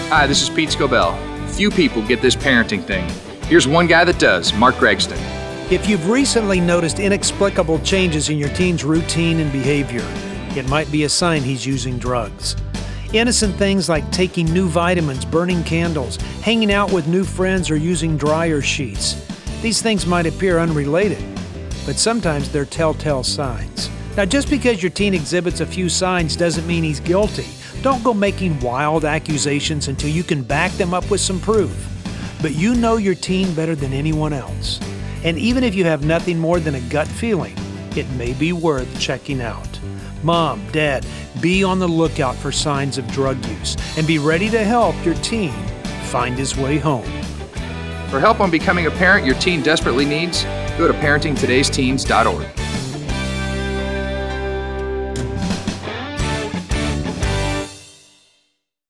Hi, this is Pete Scobell. Few people get this parenting thing. Here's one guy that does, Mark Gregston. If you've recently noticed inexplicable changes in your teen's routine and behavior, it might be a sign he's using drugs. Innocent things like taking new vitamins, burning candles, hanging out with new friends, or using dryer sheets. These things might appear unrelated, but sometimes they're telltale signs. Now, just because your teen exhibits a few signs doesn't mean he's guilty. Don't go making wild accusations until you can back them up with some proof. But you know your teen better than anyone else. And even if you have nothing more than a gut feeling, it may be worth checking out. Mom, Dad, be on the lookout for signs of drug use and be ready to help your teen find his way home. For help on becoming a parent your teen desperately needs, go to parentingtodaysteens.org.